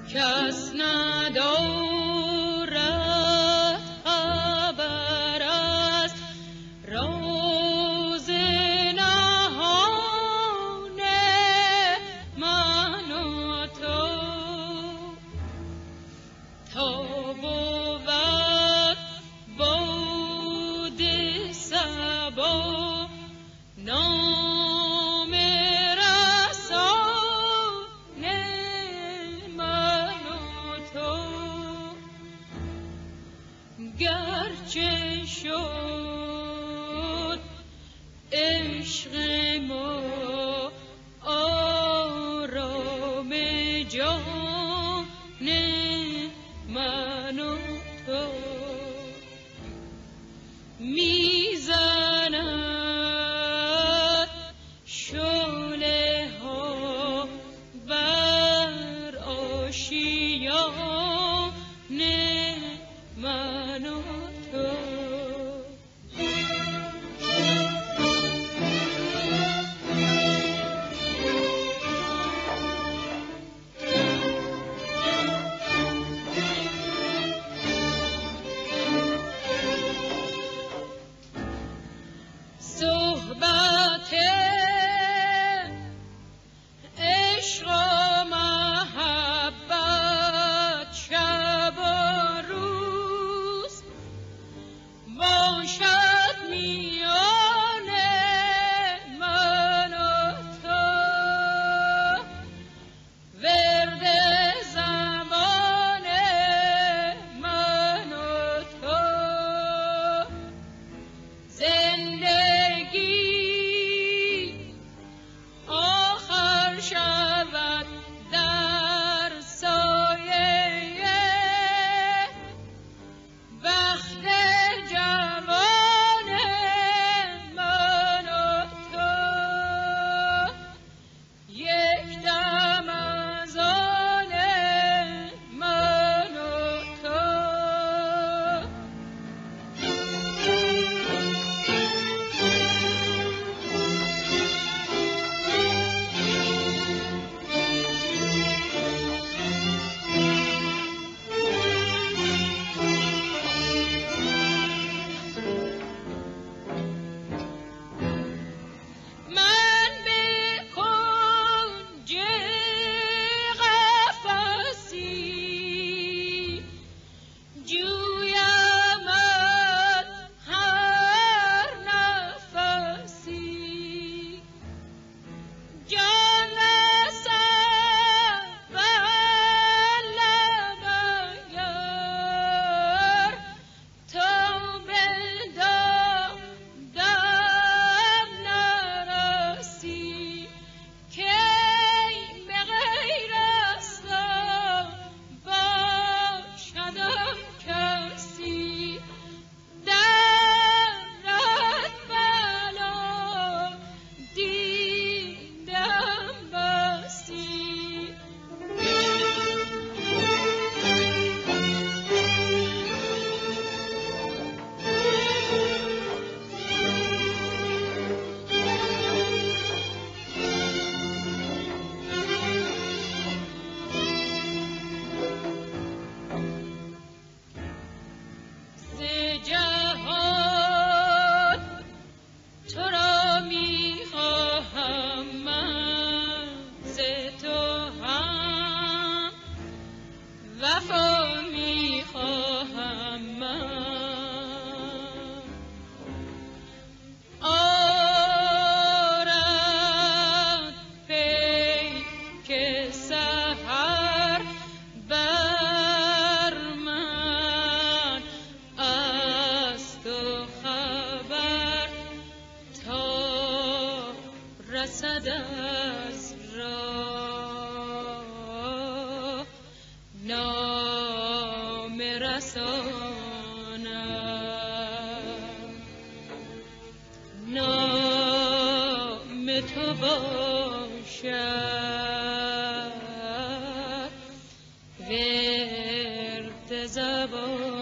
کس ندارد خبر از راز نهان من و تو. تا بود باد صبا نام رسان من و تو، گرچه شد عشق ما آرام جان من و تو. میزند شعله ها بر آشیان من و تو. صحبت عشق و محبت شب و روز باشد میان من و تو. ورد زمان من و تو، زندگی آخر شود در سایه وقت جوان من و تو. یک دم از آن من و تو. من به کنج قفسی جویمت هر نفسی، جان صبر لبگر تا به دم نرسی. کی به غیر از تو باشدم کسی، درد بلا دیدم بسی. ز جهان تو را می‌خواهم من، ز تو هم وفا می‌خواهم من. آرد پیک سحر بر من از تو خبر، تا رسد از راه نام رسانم. نام تو باشد ورد زبان